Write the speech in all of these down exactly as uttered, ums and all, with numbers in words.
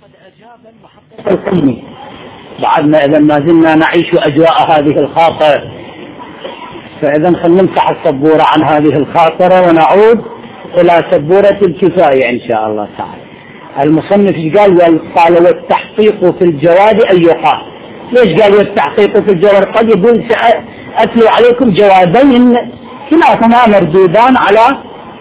قد أجاب المحقق القمي. بعدنا إذا ما زلنا نعيش أجواء هذه الخاطرة، فإذا خلينا نمسح السبورة عن هذه الخاطرة ونعود إلى سبورة الكفاية إن شاء الله تعالى. المصنف قال قال والتحقيق في الجواب أن يقال. ليش قال والتحقيق في الجواب؟ قد يقول سأتلو عليكم جوابين كلاهما مردودان على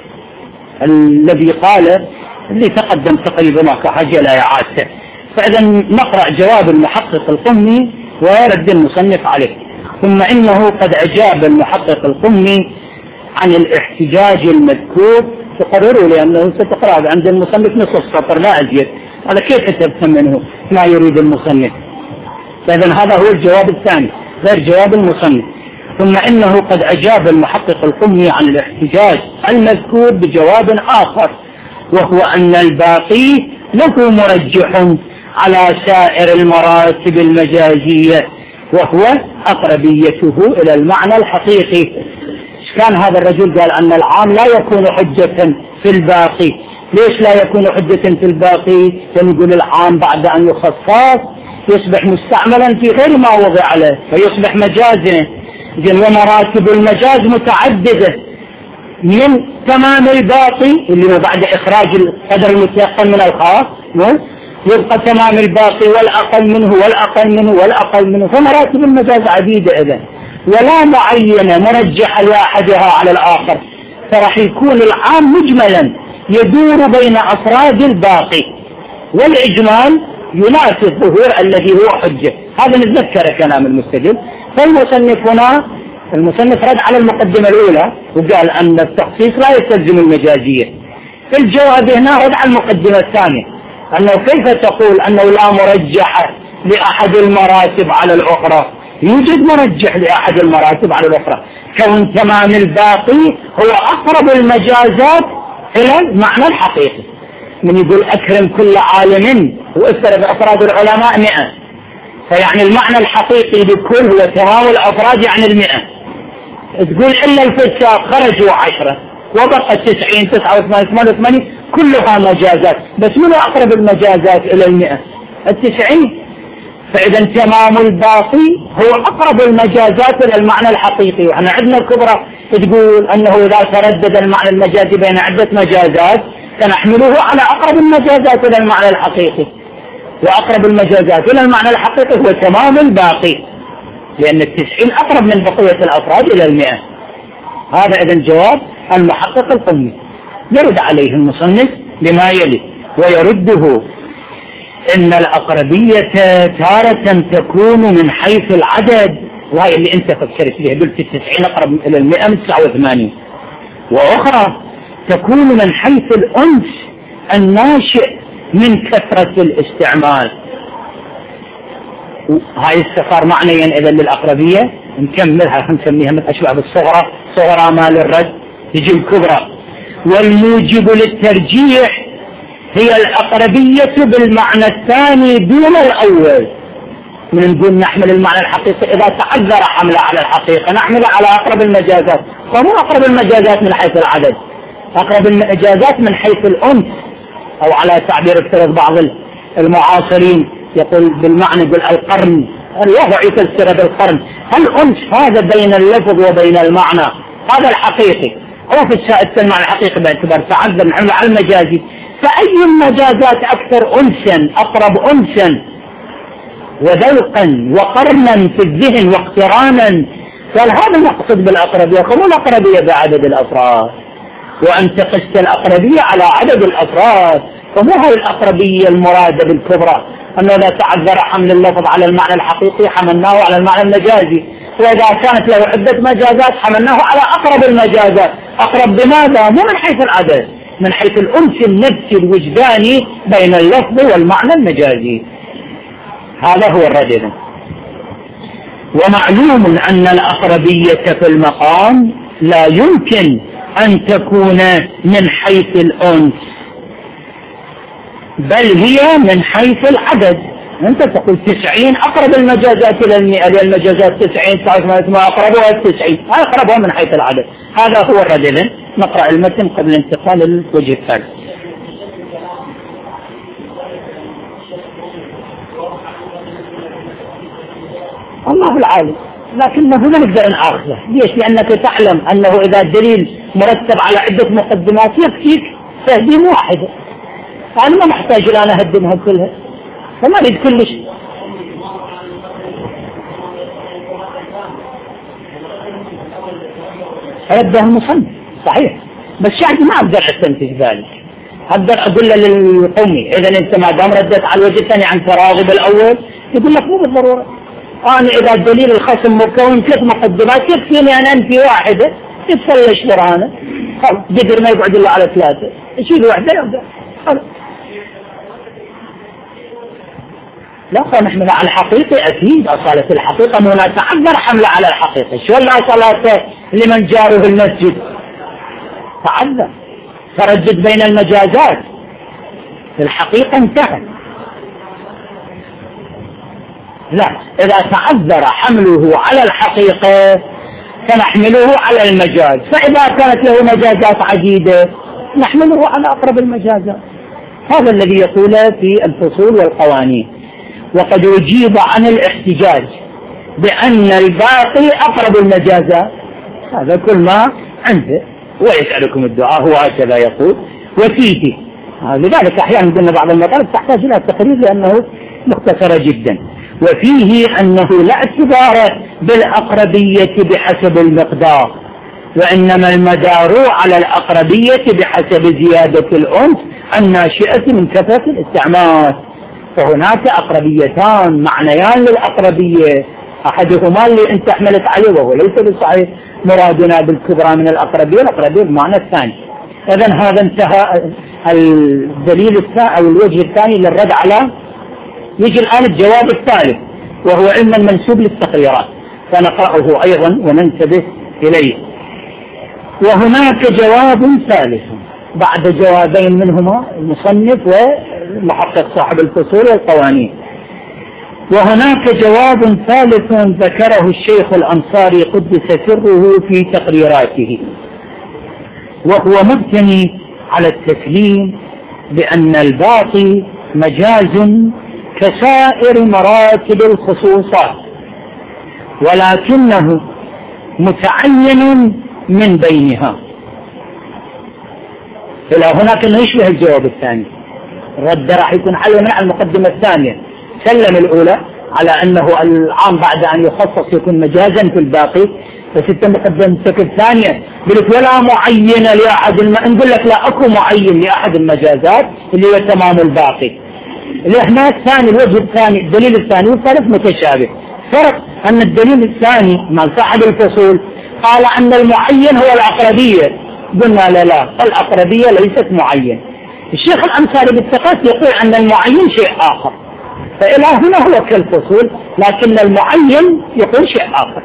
الذي قال اللي تقدم تقريبا كحاجة لا إعادته. فإذا نقرأ جواب المحقق القمي ويرد المصنف عليه. ثم إنه قد أجاب المحقق القمي عن الاحتجاج المذكور. تقرروا لأنه ستقرأ عند المصنف نصف السطر لا أزيد، على كيف تفهم منه ما يريد المصنف. فإذا هذا هو الجواب الثاني غير جواب المصنف. ثم إنه قد أجاب المحقق القمي عن الاحتجاج المذكور بجواب آخر، وهو أن الباقي له مرجح على سائر المراتب المجازية، وهو أقربيته إلى المعنى الحقيقي. كان هذا الرجل قال أن العام لا يكون حجة في الباقي. ليش لا يكون حجة في الباقي؟ يقول العام بعد أن يخصص يصبح مستعملا في غير ما وضع له فيصبح مجازا. ومراتب المجاز متعددة، من تمام الباقي اللي هو بعد إخراج القدر المتيقن من الخاص يبقى تمام الباقي والأقل منه والأقل منه والأقل منه. فمراتب المجاز عديدة إذن، ولا معينة مرجحة لأحدها على الآخر، فراح يكون العام مجملا يدور بين أفراد الباقي، والإجمال يناسب الظهور الذي هو حجة. هذا نتذكر كلام المستدل. فالمصنف هنا المصنف رد على المقدمة الأولى وقال أن التخصيص لا يستلزم المجازية. في الجواب هنا رد على المقدمة الثانية، أنه كيف تقول أنه لا مرجح لأحد المراتب على الأخرى؟ يوجد مرجح لأحد المراتب على الأخرى، كون تمام الباقي هو أقرب المجازات إلى المعنى الحقيقي. من يقول أكرم كل عالم وأكثر بأفراد العلماء مئة، فيعني المعنى الحقيقي لكل هو تمام الأفراد يعني المئة. تقول إلا الفساق خرجوا عشرة وبقى تسعين تسعة وثمانين ثمانية وثمانين كلها مجازات، بس من أقرب المجازات إلى المئة؟ التسعين. فإذا تمام الباقي هو أقرب المجازات إلى المعنى الحقيقي. وإحنا عندنا الكبرى تقول أنه إذا تردد المعنى المجازي بين عدة مجازات فنحمله على أقرب المجازات إلى المعنى الحقيقي، وأقرب المجازات إلى المعنى الحقيقي هو تمام الباقي، لأن التسعين أقرب من بقية الأفراد إلى المئة. هذا إذن جواب المحقق القمي. يرد عليه المصنف بما يلي ويرده: إن الأقربية تارة تكون من حيث العدد، وهي اللي أنت فكرت فيها، قلت التسعين أقرب إلى المئة من تسعة وثمانين، وأخرى تكون من حيث الأنس الناشئ من كثرة الاستعمال. هاي الصفار معنيا إذا للأقربية نكملها نسميها مثل أشبه بالصغرى، صغرى ما للرد يجي الكبرى. والموجب للترجيح هي الأقربية بالمعنى الثاني دون الأول. من نقول نحمل المعنى الحقيقي إذا تعذر حمله على الحقيقة نحمله على أقرب المجازات، فمو أقرب المجازات من حيث العدد، أقرب المجازات من حيث الأنس، أو على تعبير افترض بعض المعاصرين يقول بالمعنى يقول القرن، الوضع يفسر بالقرن. هل أنس هذا بين اللفظ وبين المعنى هذا الحقيقي، أو في السائد المعنى الحقيقي باعتبار تعذر نحمله على المجازي. فأي المجازات أكثر أنسا أقرب أنسا وذوقا وقرنا في الذهن واقترانا؟ قال هذا نقصد بالأقربية، مو الأقربية بعدد الأفراد، وأن تقص الأقربية على عدد الأفراد، فمو هاي الأقربية المرادة بالكبرى أنه لا تعذر حمل اللفظ على المعنى الحقيقي حملناه على المعنى المجازي، وإذا كانت له عدة مجازات حملناه على أقرب المجازات. أقرب بماذا؟ مو من حيث العدد، من حيث الأنس النفسي الوجداني بين اللفظ والمعنى المجازي. هذا هو الرد. ومعلوم أن الأقربية في المقام لا يمكن أن تكون من حيث الأنس، بل هي من حيث العدد. أنت تقول تسعين أقرب المجازات إلى المئة، لأن المجازات تسعين تعرف ما أقربها التسعين، أقربها من حيث العدد. هذا هو الرد. نقرأ المتن قبل الانتقال للوجه الثالث. الله العالم، لكنه ما نقدر نأخذه. ليش؟ لأنك تعلم أنه إذا الدليل مرتب على عدة مقدمات يكفيك تهديم واحدة، فأنا ما محتاج أن أنا أهدمها كلها، فما أريد كل شيء. رده المصنف صحيح، بس شعبي ما أقدر أستنتج ذلك. أقدر أقول له للقومي إذا أنت ما دام ردت على الوجه الثاني عن تراغب الأول، يقول لك مو بالضرورة، أنا إذا الدليل الخصم مكون ثلاث مقدمات يكفيني أن أنفي واحدة يتفلش برهانه، قدر ما يقعد إلا على ثلاثة، يشيل واحدة يبدأ خلاص. لا فنحمل على الحقيقة أكيد، أصالة الحقيقة مو نتعذر حملة على الحقيقة. شو لا صلاة لمن جاره المسجد؟ تعذر تردد بين المجازات، الحقيقة انتهت. لا، إذا تعذر حمله على الحقيقة فنحمله على المجاز، فإذا كانت له مجازات عديدة نحمله على أقرب المجازات. هذا الذي يقوله في الفصول والقوانين. وقد أجيب عن الاحتجاج بأن الباقي أقرب المجازات، هذا كل ما عنده. ويسألكم الدعاء هو هكذا يقول. وفيه لذلك أحيانا قلنا بعض المطالب تحتاج إلى التقرير لأنه مختصرة جدا. وفيه أنه لا اعتبار بالأقربية بحسب المقدار، وإنما المدار على الأقربية بحسب زيادة الأنس الناشئة من كثرة الاستعمال. فهناك أقربيتان معنيان للأقربية، أحدهما اللي أنت حملت عليه وهو ليس بالصحيح مرادنا بالكبرى من الأقربية، الأقربية بمعنى الثاني. إذن هذا انتهى الدليل الثاني أو الوجه الثاني للرد على. يجي الآن الجواب الثالث وهو علما منسوب للتقريرات، فنقرأه أيضا وننتبه إليه. وهناك جواب ثالث بعد جوابين منهما المصنف ومحقق صاحب الفصول والقوانين. وهناك جواب ثالث ذكره الشيخ الأنصاري قدس سره في تقريراته، وهو مبتني على التسليم بأن الباقي مجاز كسائر مراتب الخصوصات، ولكنه متعين من بينها. إلى هناك أنه يشبه الجواب الثاني. الرد راح يكون حل من المقدمة الثانية، سلم الأولى على أنه العام بعد أن يخصص يكون مجازا في الباقي، بس انت مقدمتك الثانية قلت ولا معين لأحد الم... نقول لك لا أكو معين لأحد المجازات اللي هو تمام الباقي. اللي هنا الثاني الوجه الثاني الدليل الثاني والثالث متشابه. فرق أن الدليل الثاني مع صاحب الفصول قال أن المعين هو الأقربية، قلنا لا لا الأقربية ليست معين. الشيخ الأنصاري بالثقات يقول أن المعين شيء آخر، فإلى هنا هو كالفصول، لكن المعين يقول شيء آخر.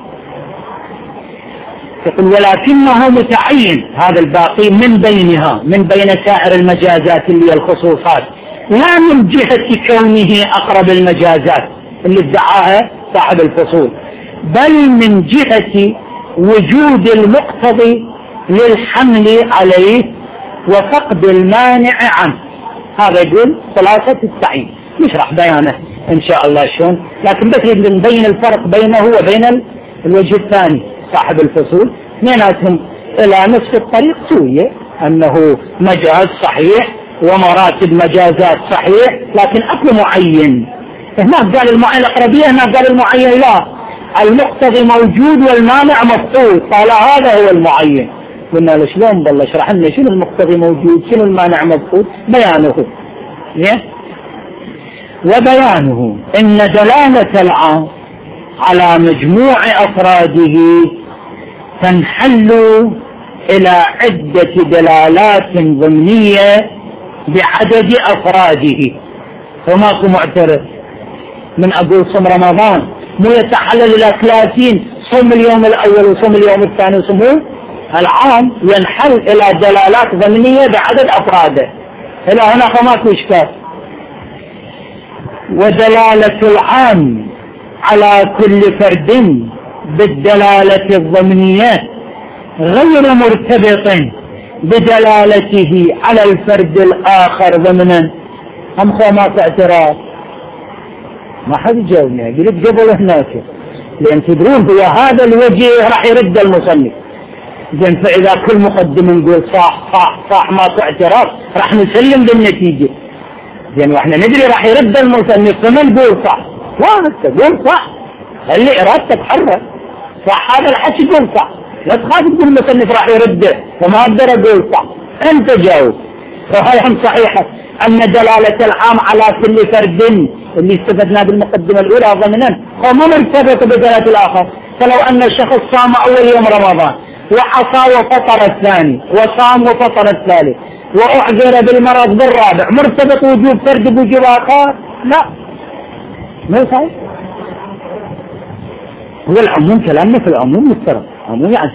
يقول ولكنه متعين هذا الباقي من بينها، من بين سائر المجازات اللي هي الخصوصات، لا من جهة كونه أقرب المجازات اللي ادعاها صاحب الفصول، بل من جهة وجود المقتضي للحمل عليه وفقد المانع عنه. هذا يقول خلاصة التعيين، نشرح بيانه إن شاء الله شلون، لكن بس نبين الفرق بينه وبين الوجه الثاني صاحب الفصول. اثنيناتهم إلى نفس الطريق سوية، أنه مجاز صحيح ومراتب مجازات صحيح، لكن أكل معين. هناك قال المعين الأقربية، هناك قال المعين لا، المقتضي موجود والمانع مفقود، قال هذا هو المعين. قلنا له شلون بالله اشرح لنا شنو المقتضي موجود شنو المانع مفقود. بيانه وبيانه ان دلالة العام على مجموع افراده تنحل الى عدة دلالات ضمنية بعدد افراده. فماكو معترف من اقول صوم رمضان مو يتحلل الى ثلاثين، صوم اليوم الاول وصوم اليوم الثاني وصوم العام، ينحل الى دلالات ضمنية بعدد افراده. الى هنا فماكو اشكال. ودلالة العام على كل فرد بالدلالة الضمنية غير مرتبط بدلالته على الفرد الآخر ضمنا. هم خامات اعتراف ما حد يجاوبني، قلت قبل هناك، لأن تدرون هو هذا الوجه راح يرد المصنف. زين فإذا كل مقدم نقول صح صح صح ما في اعتراض راح نسلم بالنتيجة. زين واحنا ندري راح يرد المصنف فما نقول صح، لا انت قول صح، خلي ارادتك حرة، صح هذا الحكي قول صح، لا تخاف تقول المصنف راح يرده وما اقدر اقول صح، انت جاوب. وهي هم صحيحة ان دلالة العام على كل فرد اللي استفدنا بالمقدمة الاولى ضمنا هو ما مرتبط بدلالة الاخر. فلو ان الشخص صام اول يوم رمضان وعصى وفطر الثاني وصام وفطر الثالث واعذر بالمرض بالرابع، مرتبط وجوب فرد بوجوب اخر؟ لا ما صحيح. هو العموم كلامنا في العموم مفترض عموم، يعني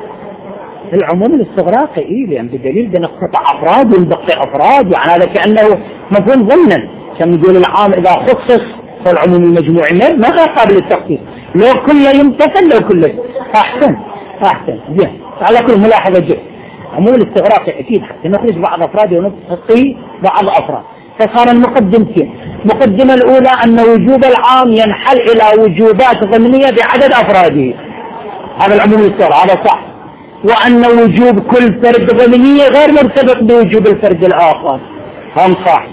العموم الاستغراقي إيه، لأن بدليل بنقطع أفراد ونبقي أفراد، يعني هذا كأنه مفهوم ضمنا. كم نقول العام إذا خصص فالعموم المجموعي ما غير قابل للتخصيص، لو كله يمتثل لو كله أحسن أحسن جه على كل ملاحظة جه. عموم الاستغراقي أكيد حتى نخرج بعض أفراد ونبقي بعض أفراد. فصار المقدمتين، المقدمة الأولى أن وجوب العام ينحل إلى وجوبات ضمنية بعدد أفراده، هذا العموم الاستغراقي هذا صح، وأن وجوب كل فرد ضمنية غير مرتبط بوجوب الفرد الآخر هم صح.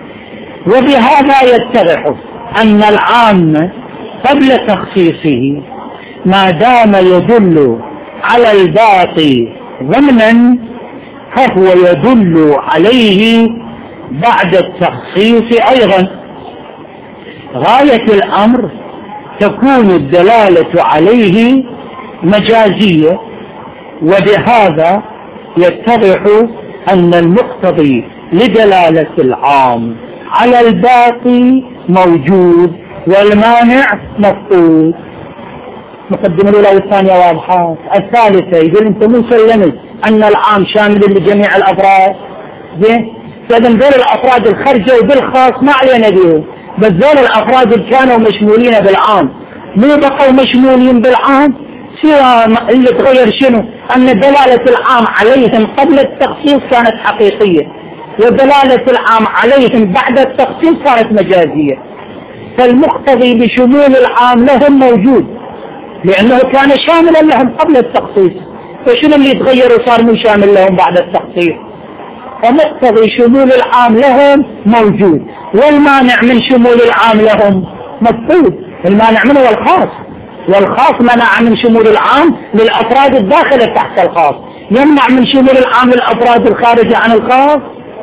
وبهذا يتضح أن العام قبل تخصيصه ما دام يدل على الباقي ضمنا فهو يدل عليه بعد التخصيص أيضا. غاية الأمر تكون الدلالة عليه مجازية، وبهذا يتضح أن المقتضي لدلالة العام على الباقي موجود والمانع مفقود. مقدمة الأولى والثانية واضحة. الثالثة يقول أنت مو سلمت أن العام شامل لجميع الأفراد، زين فإذا ذول الأفراد الخرجوا بالخاص ما علينا بهم، بس ذول الأفراد اللي كانوا مشمولين بالعام مو بقوا مشمولين بالعام، سوى اللي تغير شنو؟ أن دلالة العام عليهم قبل التخصيص كانت حقيقية، ودلالة العام عليهم بعد التخصيص صارت مجازية. فالمقتضي بشمول العام لهم موجود لأنه كان شاملا لهم قبل التخصيص، فشنو اللي تغير وصار مو شامل لهم بعد التخصيص؟ فمقتضي شمول العام لهم موجود، والمانع من شمول العام لهم مفقود. المانع منه الخاص، والخاص منع من شمول العام للأفراد الداخلة تحت الخاص، يمنع من شمول العام للأفراد الخارجة عن الخاص.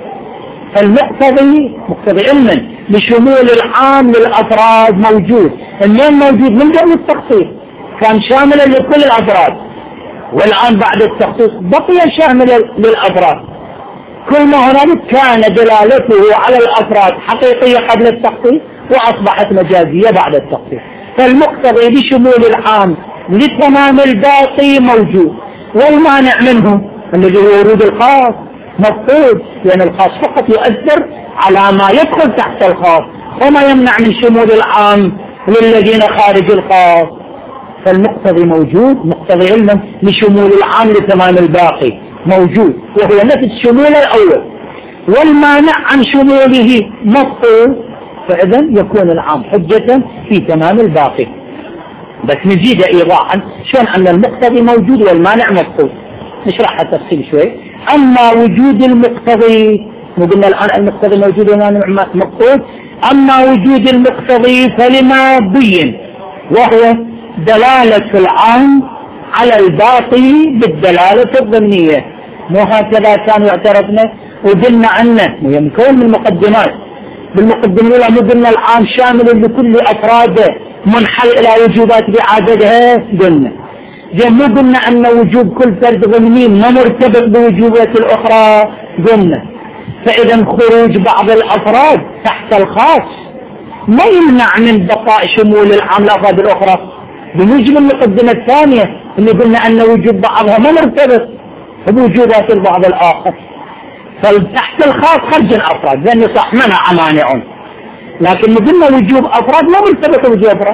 فالمقتضي مقتضي علما بشمول العام للأفراد موجود، اللين موجود من قبل التخصيص كان شاملا لكل الأفراد، والآن بعد التخصيص بقي شاملا للأفراد. كل ما هنالك كان دلالته على الأفراد حقيقية قبل التخصيص وأصبحت مجازية بعد التخصيص. فالمقتضي بشمول العام لتمام الباقي موجود، والمانع منه الذي هو ورود الخاص مفقود، لأن الخاص فقط يؤثر على ما يدخل تحت الخاص وما يمنع من شمول العام للذين خارج الخاص. فالمقتضي موجود، مقتضي علما لشمول العام لتمام الباقي موجود وهو نفس الشمول الأول، والمانع عن شموله مفقود، فإذا يكون العام حجة في تمام الباقي. بس نزيد إيضاحا شون أن المقتضي موجود والمانع مفقود، نشرح التفصيل شوي. أما وجود المقتضي، قلنا الآن المقتضي موجود والمانع مفقود، أما وجود المقتضي فلما بين، وهو دلالة العام على الباقي بالدلالة الضمنية. مو هكذا كانوا يعترفنا وقلنا عنه ويمكن من المقدمات بالمقدمة الأولى مو قلنا العام شامل لكل أفراده منحل إلى وجوبات بعددها، قلنا زين مو قلنا أن وجوب كل فرد ضمني ما مرتبط بوجوبات الأخرى، قلنا فإذا خروج بعض الأفراد تحت الخاص ما يمنع من بقاء شمول العام الأفراد الأخرى، بموجب المقدمة الثانية اللي قلنا أن وجوب بعضها ما مرتبط بوجوبات البعض الآخر. فالتحت الخاص خرج الأفراد لأن يصح منع مانع، لكن قلنا وجوب أفراد ما مرتبط بوجوب أفراد،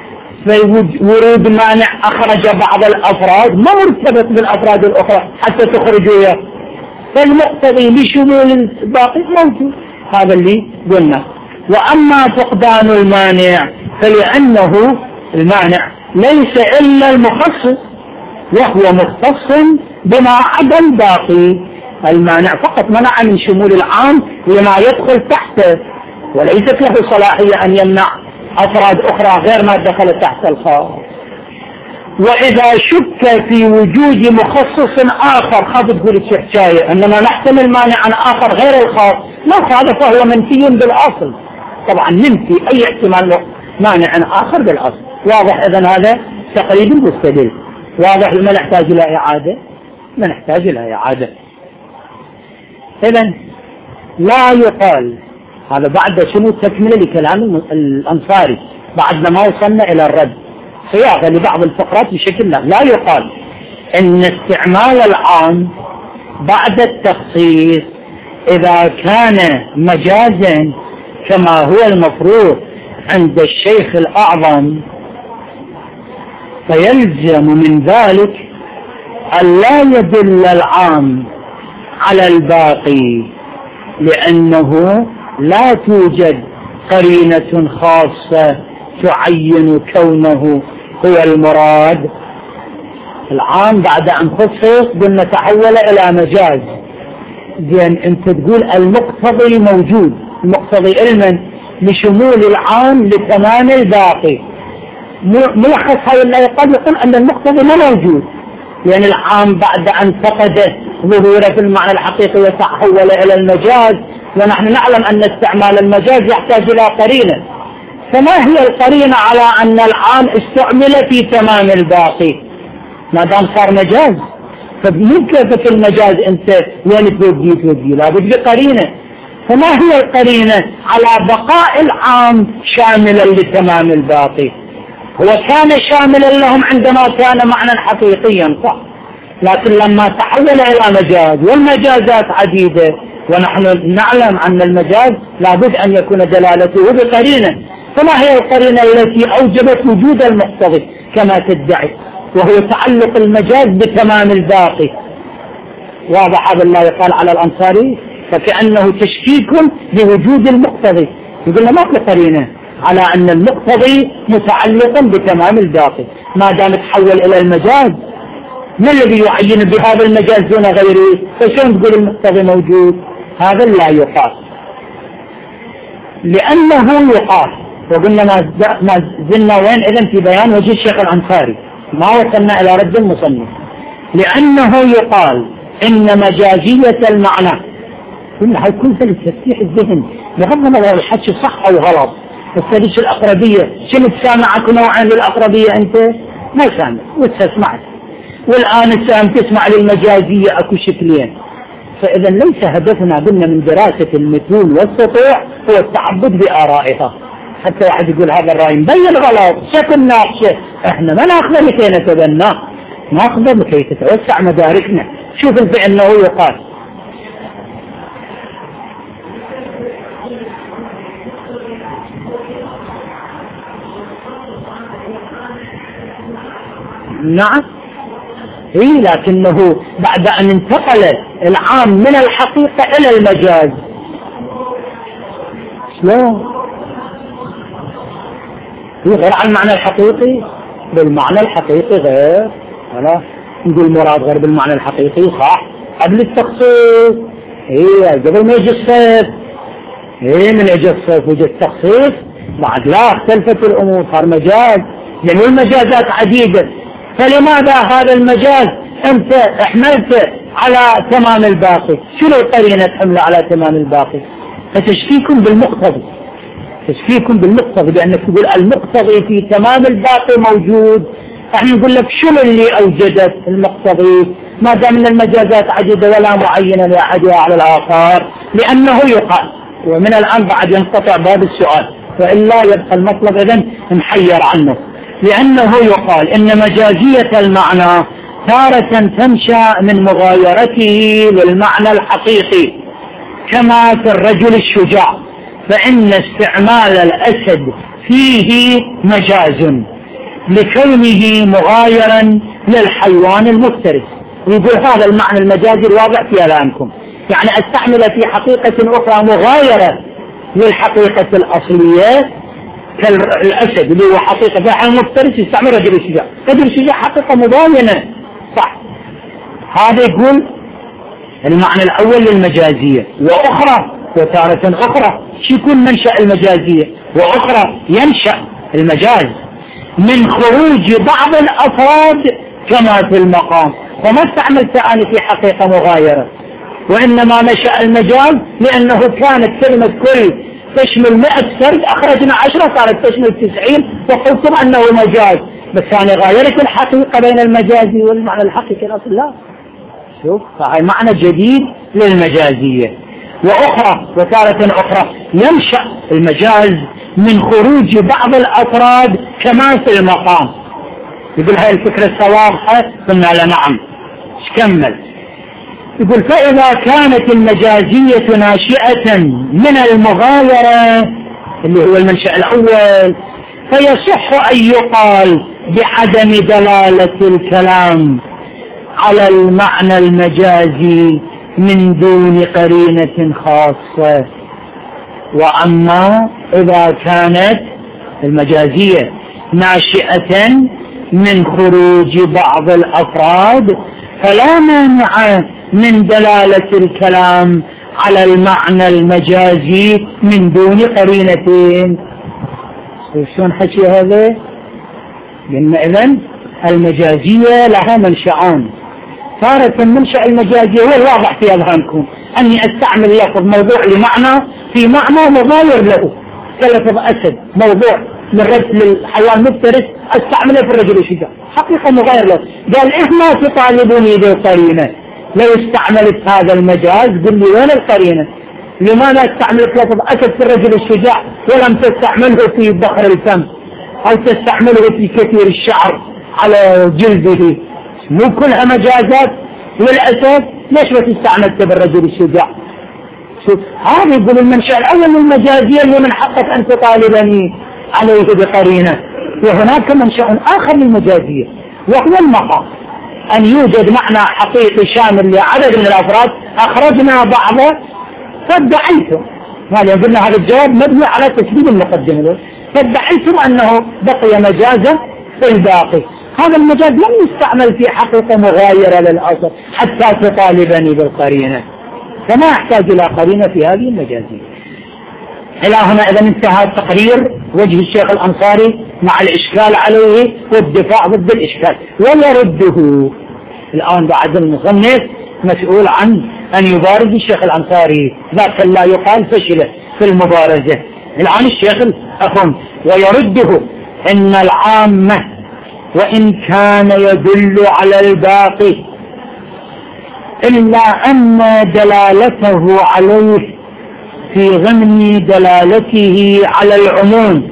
فورود مانع أخرج بعض الأفراد ما مرتبط بالأفراد الأخرى حتى تخرجوا، فالمقتضي لشمول الباقي موجود، هذا اللي قلنا. وأما فقدان المانع فلأنه المانع ليس إلا المخصص وهو مختص بما عدا الباقي. المانع فقط منع من شمول العام لما يدخل تحته، وليست له صلاحية أن يمنع أفراد أخرى غير ما دخل تحت الخاص. وإذا شك في وجود مخصص آخر، خاطر تقول الشحشاية أننا نحتمل مانعا آخر غير الخاص، لا هذا فهو منفي بالأصل. طبعا ننفي أي احتمال مانع آخر بالأصل. واضح؟ إذن هذا تقريبا مستدل. واضح؟ ما نحتاج إلى إعادة، ما نحتاج إلى إعادة. إذن لا يقال هذا بعد شنو تكملة لكلام الأنصاري بعد ما وصلنا إلى الرد، صياغة لبعض الفقرات بشكل لا, لا يقال إن استعمال العام بعد التخصيص إذا كان مجازا كما هو المفروض عند الشيخ الأعظم فيلزم من ذلك أن لا يدل العام على الباقي، لأنه لا توجد قرينة خاصة تعين كونه هو المراد. العام بعد أن خصص قلنا تحول إلى مجاز. زين أنت تقول المقتضي موجود، المقتضي علما لشمول العام لتمام الباقي. ملخص هاي اللي يقول يقول أن المقتضي ما موجود، يعني العام بعد أن فقد ظهوره في المعنى الحقيقي وتحول إلى المجاز، ونحن نعلم أن استعمال المجاز يحتاج إلى قرينة. فما هي القرينة على أن العام استعمل في تمام الباقي؟ ما دام صار مجاز، فممكن في المجاز أنت وين تودي تودي لابد بقرينة. فما هي القرينة على بقاء العام شاملا لتمام الباقي؟ هو كان شاملا لهم عندما كان معنى حقيقيا صح، لكن لما تحول إلى مجاز والمجازات عديدة، ونحن نعلم أن المجاز لابد أن يكون دلالته بقرينة. فما هي القرينة التي أوجبت وجود المقتضي كما تدعي، وهو تعلق المجاز بتمام الباقي؟ واضح هذا الله يقال على الأنصاري فكأنه تشكيك بوجود المقتضي. يقول ما في قرينة على أن المقتضي متعلق بتمام الباقي ما دام تحول إلى المجاز. ما الذي يعين بهذا المجاز دون غيره؟ فشون تقول المقتضي موجود؟ هذا لا يقال، لأنه يقال. وقلنا ما زلنا وين إذن في بيان وجه الشيخ الأنصاري، ما وصلنا إلى رد المصنف. لأنه يقال إن مجازية المعنى، قلنا هيكون في تفتيح الذهن بغض النظر الحكي صح أو غلط. السادس الأقربية شنو تسامعك نوعا للأقربية أنت؟ ما يسامع وتسمعك، والآن السام تسمع للمجازية أكو شكلين. فإذا ليس هدفنا قلنا من دراسة المتون والسطوع هو التعبد بآرائها. حتى واحد يقول هذا الرأي مبين غلط شكل ناقشة، احنا ما ناخذه لكي نتبناه، ناخذه لكي تتوسع مداركنا. شوف بأنه يقال نعم إيه، لكنه بعد أن انتقل العام من الحقيقة إلى المجاز. لا غير عن المعنى الحقيقي، بالمعنى الحقيقي غير. أنا نقول مراد غير بالمعنى الحقيقي صح قبل التخصيص. إيه قبل ما يجي الصيف، إيه من يجي الصيف ويجي التخصيص بعد لا اختلفت الأمور، صار مجاز. يعني المجازات عديدة، فلماذا هذا المجاز أنت احملته على تمام الباقي؟ شنو القرينة تحمله على تمام الباقي؟ فتشكيكم بالمقتضي، تشكيكم بالمقتضي بأنك تقول المقتضي في تمام الباقي موجود. احنا نقول لك شنو اللي أوجدت المقتضي ما دام من المجازات عديدة ولا معينة لأحدها على الآخر؟ لأنه يقال، ومن الآن بعد ينقطع باب السؤال وإلا يبقى المطلب إذن محير عنه. لأنه يقال إن مجازية المعنى تارة تنشأ من مغايرته للمعنى الحقيقي كما في الرجل الشجاع، فإن استعمال الأسد فيه مجاز لكونه مغايرا للحيوان المفترس. ويقول هذا المعنى المجازي الواضح في كلامكم، يعني استعمل في حقيقة أخرى مغايرة للحقيقة الأصلية كالأسد اللي هو حقيقة فعل مفترس يستعمل رجل الشجاع. رجل الشجاع حقيقة مباينة صح. هذا يقول المعنى الأول للمجازية. وأخرى وتارة أخرى شو يكون منشأ المجازية؟ وأخرى ينشأ المجاز من خروج بعض الأفراد كما في المقام. وما استعملت أنا في حقيقة مغايرة، وإنما نشأ المجاز لأنه كانت كلمة كل تشمل مئة فرد، أخرجنا عشرة صارت تشمل تسعين وقلتم أنه مجاز. بس أنا غايرت الحقيقة بين المجازي والمعنى الحقيقي الأصل لا. شوف فهي معنى جديد للمجازية. وأخرى وتارة أخرى ينشأ المجاز من خروج بعض الأفراد كما في المقام. يقول هاي الفكرة واضحة؟ قلنا لا نعم. كمل يقول فإذا كانت المجازية ناشئة من المغايرة اللي هو المنشأ الأول فيصح أن يقال بعدم دلالة الكلام على المعنى المجازي من دون قرينة خاصة. وأما إذا كانت المجازية ناشئة من خروج بعض الأفراد فلا مانع من دلالة الكلام على المعنى المجازي من دون قرينتين. شلون حكي هذا؟ قلنا إذن المجازية لها منشأان. صارت المنشأ المجازي هو الواضح في أذهانكم أني أستعمل لفظ موضوع لمعنى في معنى مغاير له، كلفظ أسد موضوع للحيوان المفترس استعمله في الرجل الشجاع حقيقة مغاير له. قال إيه ما تطالبني بالقرينة؟ لو استعملت هذا المجاز قل لي وين القرينة؟ لماذا استعملت لفظ أسد في الرجل الشجاع ولم تستعمله في بخر الفم أو تستعمله في كثير الشعر على جلده؟ مو كلها مجازات للأسد، ليش ما تستعملت بالرجل الشجاع؟ شوف هذا يقول المنشأ الأول للمجازية اللي من حقك أن تطالبني عليه بقرينة. وهناك منشأ آخر للمجازية وهو المقام، أن يوجد معنى حقيقي شامل لعدد من الأفراد أخرجنا بعضه فادعيتم، يعني قلنا هذا الجواب مبني على تسديد المقدمة، فادعيتم أنه بقي مجازا في الباقي. هذا المجاز لم يستعمل في حقيقة مغايرة للأصل حتى تطالبني بالقرينة، فما أحتاج إلى قرينة في هذه المجازية. إلى هنا إذا انتهى تقرير وجه الشيخ الأنصاري مع الإشكال عليه والدفاع ضد الإشكال ويرده. الآن بعد المصنف مسؤول عن أن يبارز الشيخ الأنصاري، ذاك لا يقال فشله في المبارزة. الآن الشيخ أفهم ويرده إن العامة وإن كان يدل على الباقي إلا أن دلالته عليه في ضمن دلالته على العموم،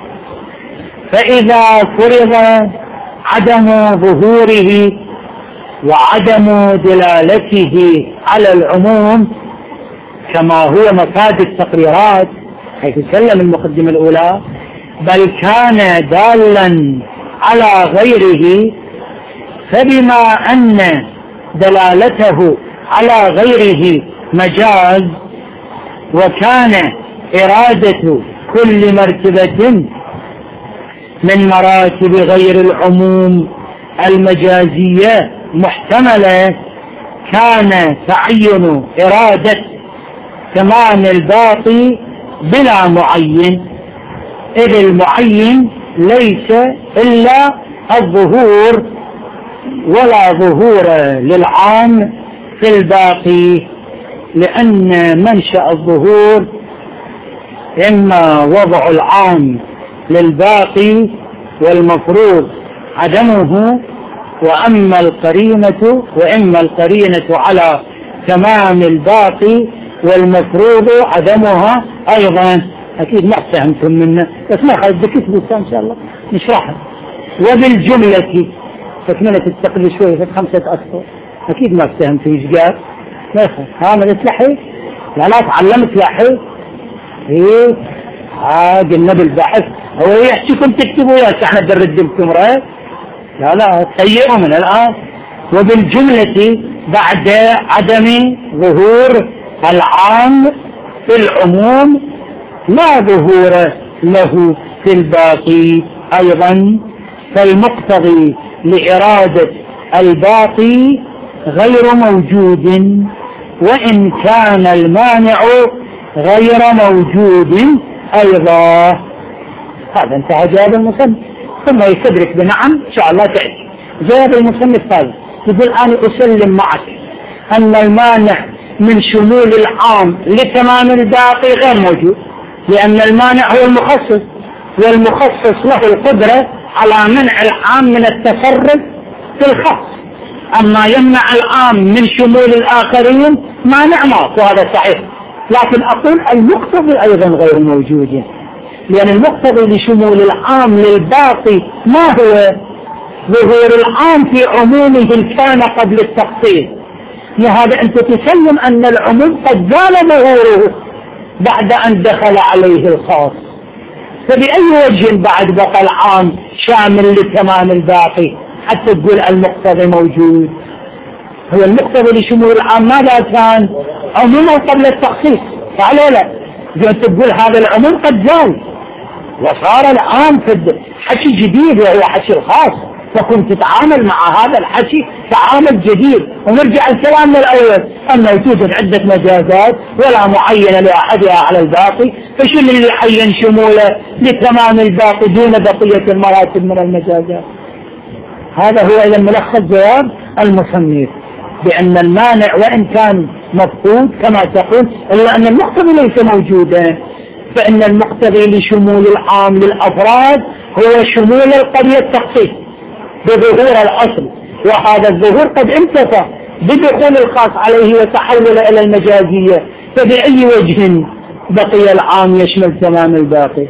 فإذا فرض عدم ظهوره وعدم دلالته على العموم كما هو مفاد التقريرات حيث سلم المقدمة الأولى، بل كان دالا على غيره، فبما أن دلالته على غيره مجاز وكان إرادة كل مرتبة من مراتب غير العموم المجازية محتملة، كان تعين إرادة تمام الباقي بلا معين، إذ المعين ليس إلا الظهور ولا ظهور للعام في الباقي، لأن منشأ الظهور إما وضع العام للباقي والمفروض عدمه، وأما القرينة وإما القرينة على تمام الباقي والمفروض عدمها أيضا. أكيد ما فهمتم منه بس ما خلت بكتبه إن شاء الله نشرحها. وبالجملة تكملة التقرير شوية في خمسة أسطر أكيد ما فهمتم إيش قال. ما يخل ها ما تلحي لا لا تعلمت لحي إيه ها قلنا بالبحث هو يحكيكم تكتبوا يا احنا نرد لكم رأي لا لا سيئوا من الآن. وبالجملة بعد عدم ظهور العام في العموم لا ظهور له في الباقي أيضا، فالمقتضي لإرادة الباقي غير موجود وإن كان المانع غير موجود أيضا. هذا انتهى جواب المصنف، ثم يستدرك بنعم إن شاء الله تأتي جواب المصنف هذا. يقول أنا أسلم معك أن المانع من شمول العام لتمام الباقي غير موجود، لأن المانع هو المخصص، والمخصص له القدرة على منع العام من التصرف في الخاص. أما يمنع العام من شمول الآخرين مانع ماك، وهذا صحيح، لكن أقول المقتضي أيضا غير موجود، لأن المقتضي لشمول العام للباقي ما هو؟ ظهور العام في عمومه كان قبل التخصيص. لهذا أنت تسلم أن العموم قد زال ظهوره بعد أن دخل عليه الخاص، فبأي وجه بعد بقى العام شامل لتمام الباقي حتى تقول المقتضي موجود؟ هو المقتضي لشمول العام ماذا كان؟ عموما قبل التخصيص، فعلا لا زي تقول هذا العموم قد زال وصار الآن في حكي جديد وهو حكي الخاص، فكنت تتعامل مع هذا الحكي تعامل جديد. ونرجع الكلام الأول أنه توجد عدة مجازات ولا معينة لأحدها على الباقي، فشو اللي يحين شموله لتمام الباقي دون بقية المراتب من المجازات؟ هذا هو إذا ملخص جواب المصنف، بأن المانع وإن كان مفقود كما تقول إلا أن المقتضي ليس موجودا، فإن المقتضي لشمول العام للأفراد هو شمول قبل التخصيص بظهور الأصل، وهذا الظهور قد انتفى بدخول الخاص عليه وتحول إلى المجازية، فبأي وجه بقي العام يشمل تمام الباقي؟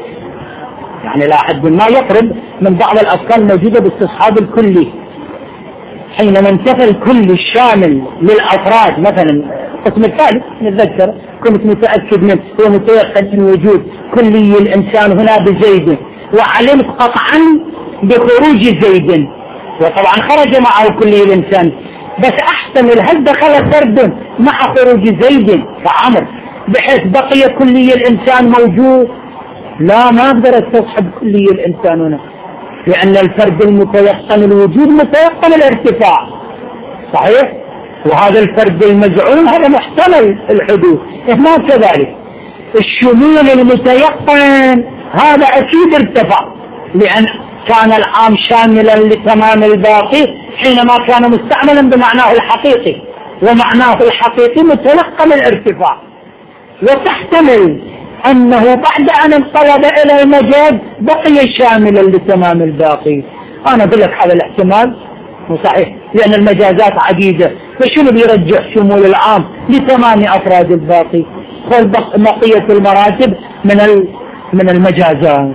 يعني لا حد ما يقرب من بعض الأفكار الموجودة باستصحاب الكلي. حينما انتفى الكل الشامل للأفراد، مثلا القسم الثالث نتذكر كنت متأكد منه ومتيقن من وجود كلي الإنسان هنا بزيد، وعلمت قطعا بخروج زيد، وطبعا خرج معه كلي الإنسان، بس أحتمل هل دخل فرد مع خروج زيد كعمر بحيث بقي كلي الإنسان موجود؟ لا، ما أقدر استصحب كلي الإنسان هنا، لأن الفرد المتيقن الوجود متيقن الارتفاع، صحيح؟ وهذا الفرد المزعوم هذا محتمل الحدوث، ما كذلك الشمول المتيقن هذا أكيد ارتفع، لأن كان العام شاملا لتمام الباقي حينما كان مستعملا بمعناه الحقيقي، ومعناه الحقيقي متيقن الارتفاع، وتحتمل أنه بعد أن انقلب إلى المجاز بقي شاملا لتمام الباقي. أنا أقول لك هذا الاحتمال مو صحيح، لأن المجازات عديدة، فشنو بيرجع شمول العام لتمام أفراد الباقي؟ خل بقية المراتب من من المجازات.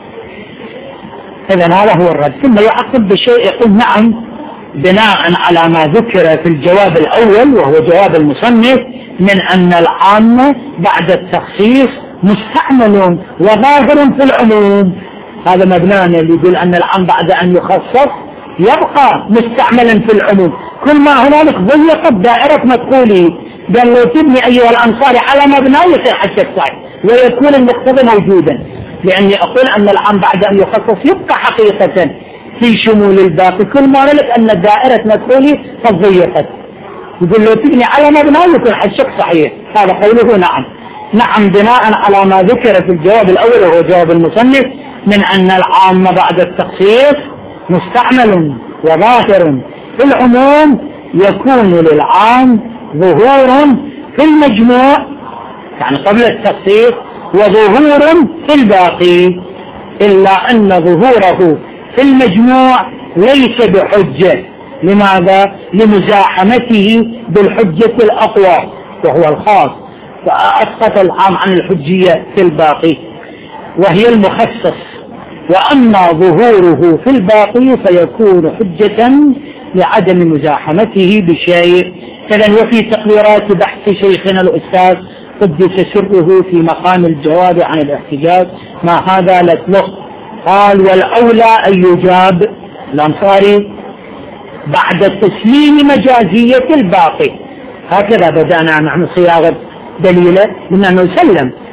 إذن هذا هو الرد. ثم يعقب بشيء يقول نعم بناء على ما ذكر في الجواب الأول وهو جواب المصنف من أن العام بعد التخصيص مستعمل وظاهر في العموم. هذا مبنانا اللي يقول أن العام بعد أن يخصص يبقى مستعملا في العموم، كل ما هنالك ضيقت دائرة مدخوله، بأن لو تبني أيها الأنصار على مبنى يصير حتى السعي ويكون المقتضى موجودا، لأني أقول أن العام بعد أن يخصص يبقى حقيقة في شمول الباقي، كل ما هنالك أن دائرة مدخوله قد ضيقت. يقول لو تبني على مبنى يكون حتى صحيح. هذا قوله نعم نعم بناء على ما ذكر في الجواب الأول وهو جواب المصنف من أن العام بعد التخصيص مستعمل وظاهر في العموم، يكون للعام ظهور في المجموع يعني قبل التخصيص وظهور في الباقي، إلا أن ظهوره في المجموع ليس بحجة. لماذا؟ لمزاحمته بالحجة الأقوى وهو الخاص، فأسقط العام عن الحجية في الباقي وهي المخصص، وأما ظهوره في الباقي فيكون حجة لعدم مزاحمته بشيء. إذن وفي تقريرات بحث شيخنا الأستاذ قدس سره في مقام الجواب عن الاحتجاج ما هذا لتلق، قال والأولى أن يجاب الأنصاري بعد تسليم مجازية الباقي. هكذا بدأنا نحن صياغة دليله، لأنه سلم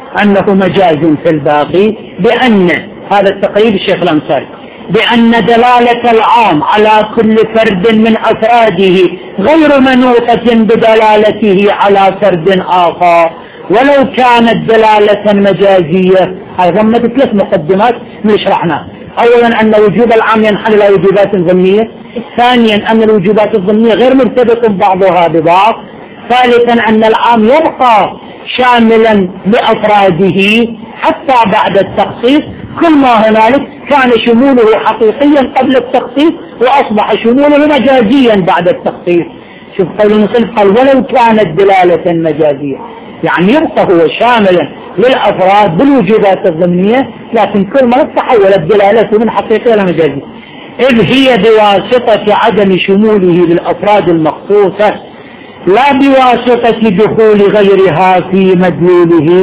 أنه مجاز في الباقي، بأن هذا التقريب الشيخ الأنصاري بأن دلالة العام على كل فرد من أفراده غير منوطة بدلالته على فرد آخر ولو كانت دلالة مجازية. هذا ضمنت ثلاث مقدمات من شرحناها. أولا أن وجوب العام ينحل إلى وجوبات ضمنية، ثانيا أن الوجوبات الضمنية غير مرتبطة بعضها ببعض، ثالثا أن العام يبقى شاملا لأفراده حتى بعد التخصيص، كل ما هنالك كان شموله حقيقيا قبل التخصيص وأصبح شموله مجازيا بعد التخصيص. شوف قول المصنف قال ولو كانت دلالة مجازية، يعني يبقى هو شاملا للأفراد بالوجوبات الضمنية، لكن كل ما تحولت دلالته من حقيقية إلى مجازية، إذ هي بواسطة عدم شموله للأفراد المخصوصة لا بواسطة دخول غيرها في مدلوله.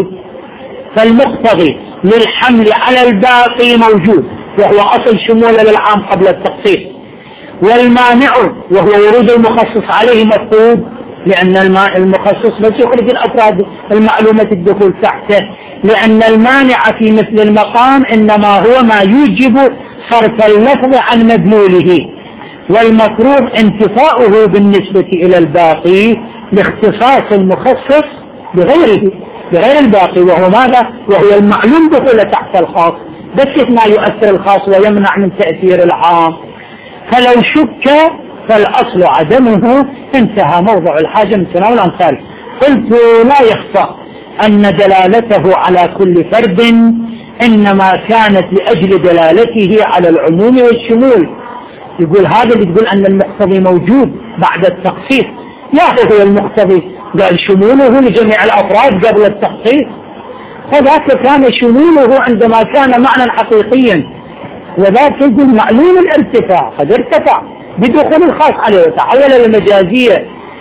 فالمقتضي للحمل على الباقي موجود وهو أصل شموله للعام قبل التخصيص، والمانع وهو ورود المخصص عليه مفقود، لأن المخصص بس يخرج الأفراد المعلومة الدخول تحته، لأن المانع في مثل المقام إنما هو ما يوجب صرف اللفظ عن مدلوله، والمفروض انتفاؤه بالنسبة إلى الباقي لاختصاص المخصص بغيره بغير الباقي، وهو ماذا؟ وهو المعلوم دخوله تحت الخاص، بس ما يؤثر الخاص ويمنع من تأثير العام. فلو شك فالأصل عدمه، انتهى موضع الحاجة من سنة الأنصاري. قلت لا يخفى أن دلالته على كل فرد إنما كانت لأجل دلالته على العموم والشمول. يقول هذا اللي تقول أن المقتضي موجود بعد التخصيص، يا هو المقتضي قال شموله لجميع الأفراد قبل التخصيص، فذاك كان شموله عندما كان معنى حقيقيا، وذاك يقول معلوم الارتفاع قد ارتفع بدخول الخاص عليه وتحول إلى المجازية.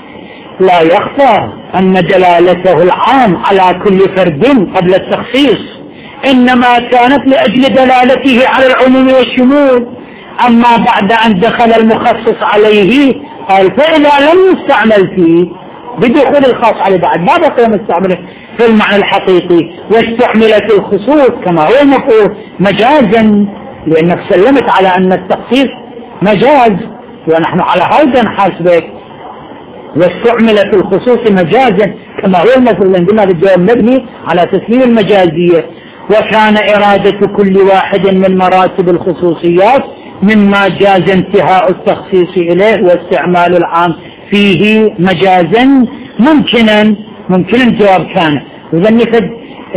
لا يخفى أن دلالته العام على كل فرد قبل التخصيص إنما كانت لأجل دلالته على العموم والشمول، أما بعد أن دخل المخصص عليه قال فإذا لم يستعمل فيه بدخول الخاص عليه بعد ما بقي مستعمله في المعنى الحقيقي واستعمل في الخصوص كما هو المفروض مجازا، لأنك سلمت على أن التخصيص مجاز ونحن على هذا نحاسبك، واستعمل في الخصوص مجازا كما هو المفروض، عندما الجواب مبني على تسليم المجازية. وكان إرادة كل واحد من مراتب الخصوصيات مما جاز انتهاء التخصيص إليه واستعمال العام فيه مجازا ممكنا. ممكن الجواب كان وذن نفد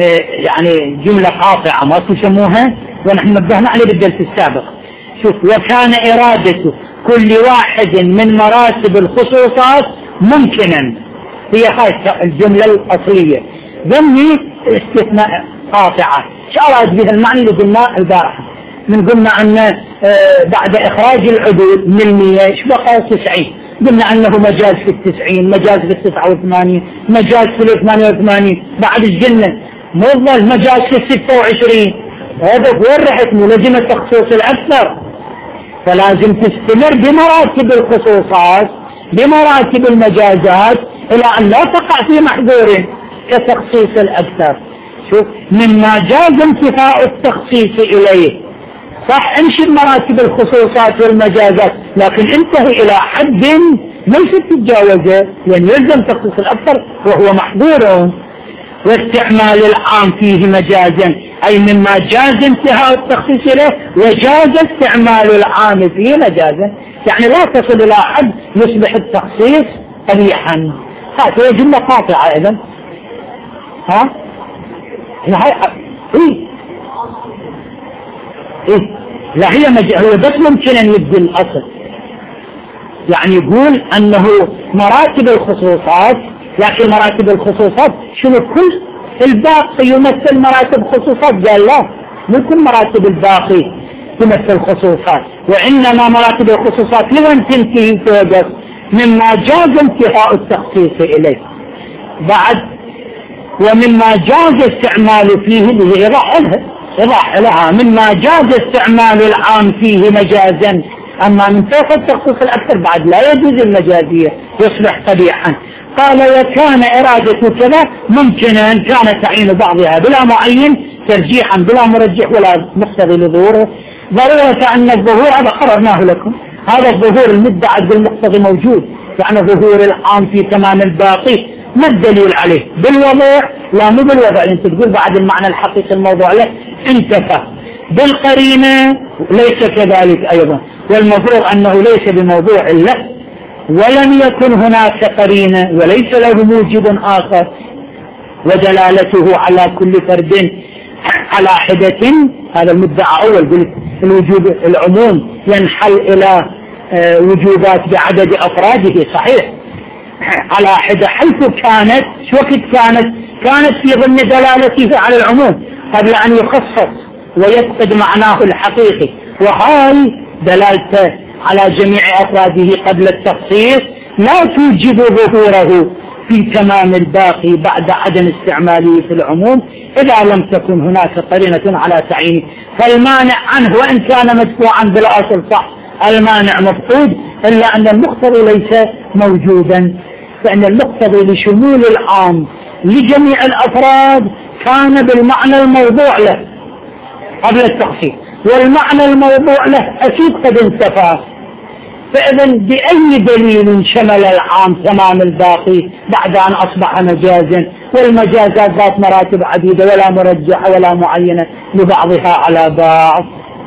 يعني جملة قاطعة ما تسموها ونحن نبهنا عليه بالدرس السابق. شوف وكان إرادة كل واحد من مراتب الخصوصات ممكنا، هي هاي الجملة الأصلية، ذني استثناء قاطعة. شو أراد بها المعنى اللي قلنا البارحة؟ من قلنا أن بعد إخراج العدود من المية إيش بقى تسعين، قلنا أنه مجاز في التسعين، مجاز في التسعة وثمانين، مجاز في الثمانية وثمانين، بعد الجنة موظف مجاز في الستة وعشرين. هذا وين رحت ملزمة التخصيص الأكثر، فلازم تستمر بمراتب الخصوصات بمراتب المجازات إلى أن لا تقع في محظور كتخصيص الأكثر. شوف مما جاز انتفاء التخصيص إليه، صح امشي بمراتب الخصوصات والمجازات لكن انتهي إلى حد ليس تتجاوزه، لأن يلزم تخصيص الأكثر وهو محظور. واستعمال العام فيه مجازا أي مما جاز انتهاء التخصيص إليه وجاز استعمال العام فيه مجازا، يعني لا تصل إلى حد يصبح التخصيص قبيحا. هذه جملة قاطعة إذن. ها هي إيه إيه لا هي مج... هو بس ممكن أن يبدي الأصل، يعني يقول أنه مراتب الخصوصات، لكن مراتب الخصوصات شنو كل الباقي يمثل مراتب خصوصات؟ قال لا مو كل مراتب الباقي تمثل خصوصات، وإنما مراتب الخصوصات لمن تنتهي توقف مما جاز انتهاء التخصيص إليه بعد، ومما جاز استعمال فيه اللي يضحلها يضحلها مما جاز استعمال العام فيه مجازا، أما من فوق التخصيص الأكثر بعد لا يجوز المجازية يصبح قبيحا. قال وكان إرادة كذا ممكنا كانت تعين بعضها بلا معين ترجيحا بلا مرجح ولا مقتضي لظهوره. ضرورة أن الظهور هذا قررناه لكم، هذا الظهور المدعى بالمقتضي موجود، يعني ظهور العام في تمام الباقي ما الدليل عليه؟ بالوضع؟ لا مو بالوضع، انت تقول بعد المعنى الحقيقي الموضوع له انتفى. بالقرينة ليس كذلك أيضا، والمفروض أنه ليس بموضوع له ولم يكن هناك قرينة وليس له موجب آخر، ودلالته على كل فرد على حدة. هذا المدعى أول، قلت الوجوب العموم ينحل إلى وجوبات بعدد أفراده، صحيح على حدة، حيث كانت شو وقت كانت كانت في ضمن دلالته على العموم قبل أن يخصص ويفقد معناه الحقيقي، وهاي دلالته على جميع أفراده قبل التخصيص لا توجب ظهوره في تمام الباقي بعد عدم استعماله في العموم إذا لم تكن هناك قرينة على تعيينه. فالمانع عنه وإن كان مدفوعا بالأصل صح، المانع مفقود، إلا أن المقتضي ليس موجودا، فإن المقتضي لشمول العام لجميع الأفراد كان بالمعنى الموضوع له قبل التخصيص، والمعنى الموضوع له أكيد قد انتفى. فإذا بأي دليل شمل العام تمام الباقي بعد أن أصبح مجازا؟ والمجازات ذات مراتب عديدة ولا مرجحة ولا معينة لبعضها على بعض،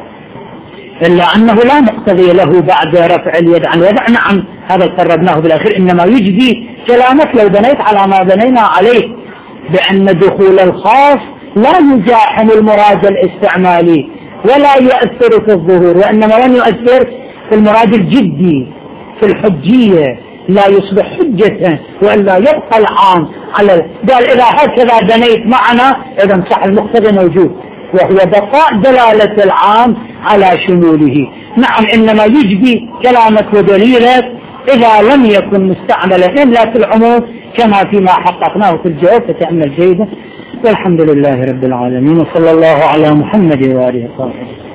إلا أنه لا مقتضي له بعد رفع اليد عن وضع. نعم هذا قربناه بالأخير، إنما يجدي كلامك لو بنيت على ما بنينا عليه بأن دخول الخاص لا يزاحم المراد الاستعمالي ولا يؤثر في الظهور، وإنما من يؤثر في المراد الجدي في الحجية، لا يصبح حجة وإلا يبقى العام على. قال إذا هكذا بنيت معنا إذا صح المقتضي موجود، وهو بقاء دلالة العام على شموله. نعم إنما يجدي كلامك ودليلك إذا لم يكن مستعملا إلا في العموم كما فيما حققناه في الجواب، فتأمل جيدا. والحمد لله رب العالمين، وصلى الله على محمد وآله وصحبه.